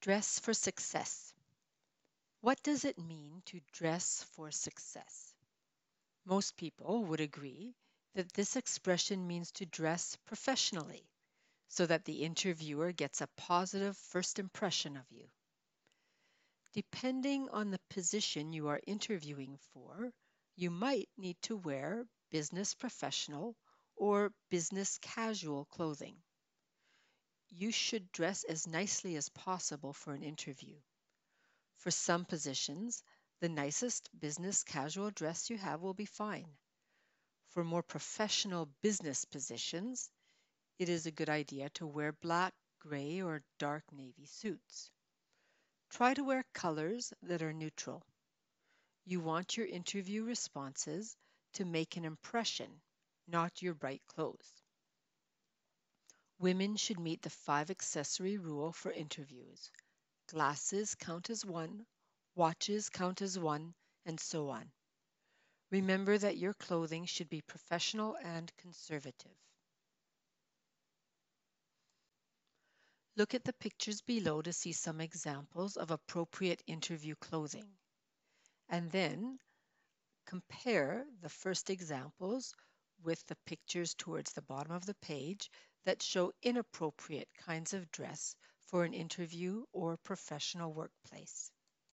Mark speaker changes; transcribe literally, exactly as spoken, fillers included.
Speaker 1: Dress for success. What does it mean to dress for success? Most people would agree that this expression means to dress professionally so that the interviewer gets a positive first impression of you. Depending on the position you are interviewing for, you might need to wear business professional or business casual clothing. You should dress as nicely as possible for an interview. For some positions, the nicest business casual dress you have will be fine. For more professional business positions, it is a good idea to wear black, gray, or dark navy suits. Try to wear colors that are neutral. You want your interview responses to make an impression, not your bright clothes. Women should meet the five accessory rule for interviews. Glasses count as one, watches count as one, and so on. Remember that your clothing should be professional and conservative. Look at the pictures below to see some examples of appropriate interview clothing. And then compare the first examples with the pictures towards the bottom of the page that show inappropriate kinds of dress for an interview or professional workplace.